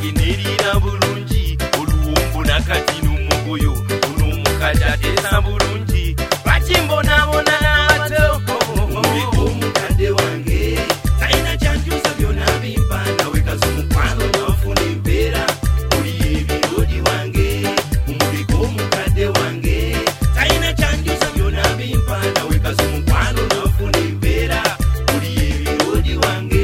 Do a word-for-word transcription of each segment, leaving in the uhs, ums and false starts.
agenderera bulungi oluwombo nakati n'umugoyo olw'omukadde ateesa bulungi bakimbonabona n'abato omubiri gw'omukadde wange talina kyankyusa byonna bimpa nawe kaza omukwano n'afuna empeera oli ebirodi wange omubiri gw'omukadde wange talina kyankyusa byonna bimpa nawe kaza omukwano n'afuna empeera oli ebirodi wange.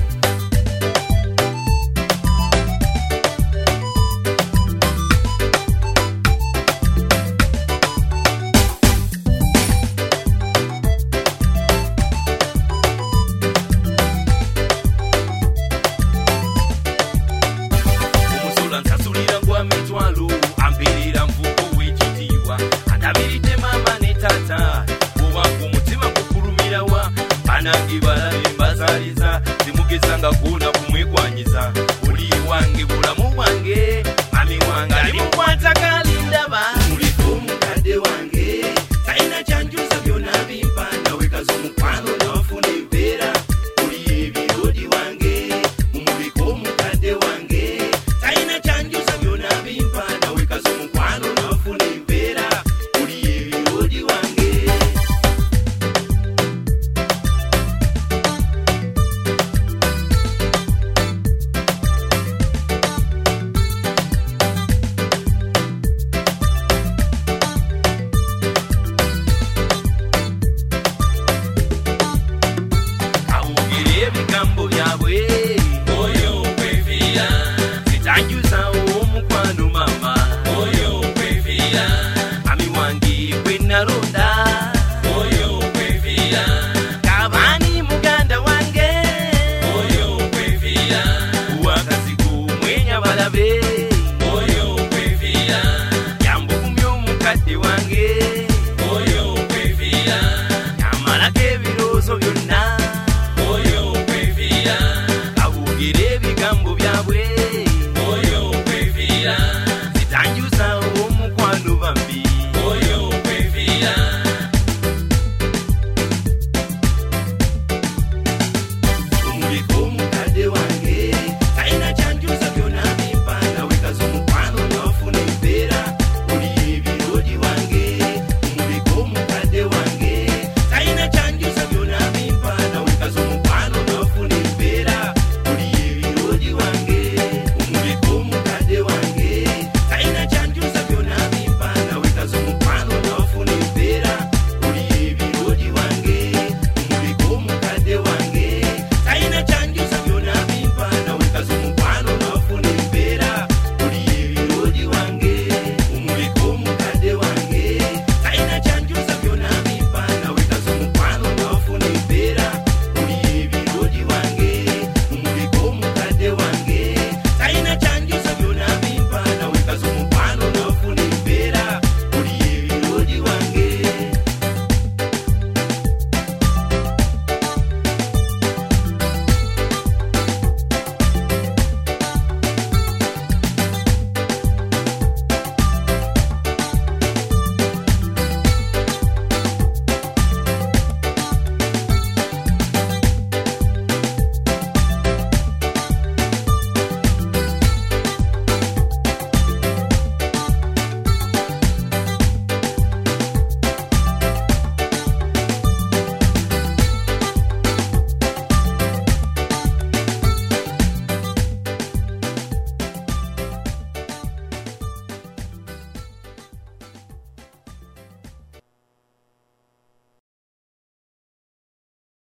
Amperera nvuko w'ekitiibwa andabiridde maama ne taata bw'obanga omutima gukulumirawa banange balabe mbazaaliza temugezanga gwona kumwekwanyiza oli wange bulamu bwange mami wange ali mukwataga lindaba muliko omukadde wange talina kyankyusa byonna bimpa nawe kaza omukwano n'afuna empeera oli ebirodi wange mumuliko omukadde wange talina kyankyusa byonna bimpa nawe kaza omukwano n'afuna empeera oli ebirodi wange. Kawugire ebigambo byabwe oyo kwefiira zitanjusa omukwano mama oyo kwefiira mami wange gwe nalonda oyo kwefiira kabani muganda wange oyo kwefiira wakazigo mwenya balabe oyo kwefiira yambugumya omukadde wange oyo kwefiira yamalako ebirowoozo byonna oyo kwefiira kawugire ebigambo byabwe